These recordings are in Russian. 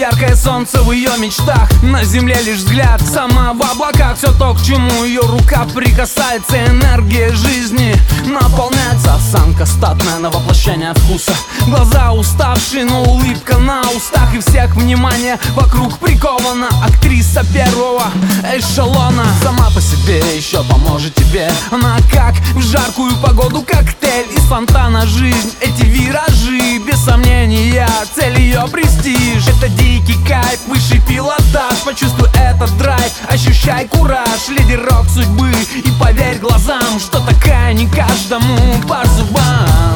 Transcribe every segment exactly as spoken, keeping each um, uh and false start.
яркое солнце в ее мечтах. На земле лишь взгляд, сама в облаках. Все то, к чему ее рука прикасается. Энергия жизни наполняется. Осанка статная на воплощение вкуса. Глаза уставшие, но улыбка на устах. И всех внимание вокруг прикована. Актриса первого эшелона. Сама по себе еще поможет тебе. Она как в жаркую погоду коктейль из фонтана. Жизнь, эти виражи, без сомнения, цель ее престиж. Это дикий кайф, высший пилотаж. Почувствуй этот драйв, ощущай кураж. Лидерок судьбы, и поверь глазам, что такая не каждому по зубам.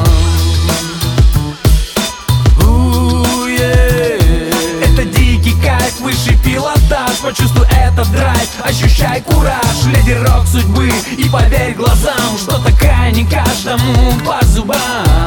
Это дикий кайф, высший пилотаж. Почувствуй этот драйв, ощущай кураж. Лидерок судьбы, и поверь глазам, что такая не каждому по зубам.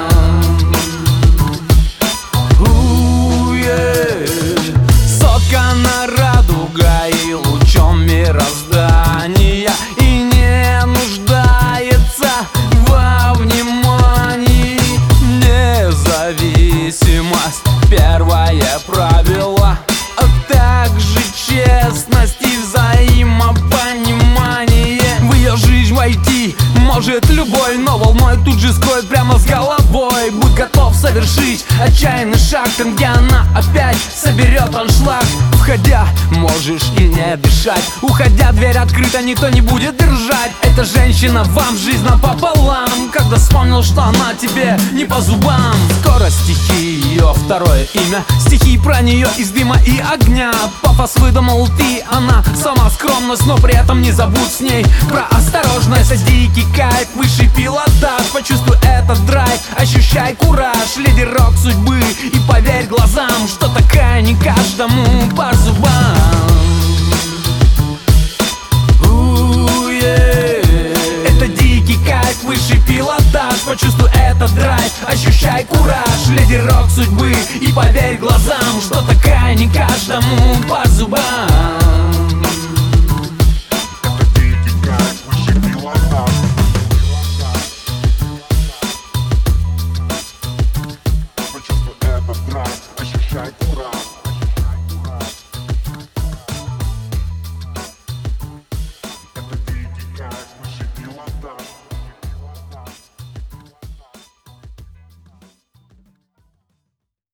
Соткана радуга и лучом мироздания, и не нуждается во внимании. Независимость — первое правило, а также честность и взаимопонимание. В ее жизнь войти может любой, но волной тут же скроет прямо с головой. Будь готов совершить отчаянный шаг там, где она опять соберет аншлаг. Входя, можешь и не дышать. Уходя, дверь открыта, никто не будет держать. Эта женщина вам жизнь напополам. Когда вспомнил, что она тебе не по зубам. Скоро стихи ее второе имя. Стихи про нее из дыма и огня. Пафос выдумал ты, она сама скромность, но при этом не забудь с ней про осторожность. Это дикий кайф, высший пилотаж. Почувствуй этот драйв, ощущай кураж. Лидерок судьбы, и поверь глазам, что такая не каждому по зубам. Это дикий кайф, высший пилотаж. Почувствуй этот драйв, ощущай кураж. Лидерок судьбы, и поверь глазам, что такая не каждому по зубам.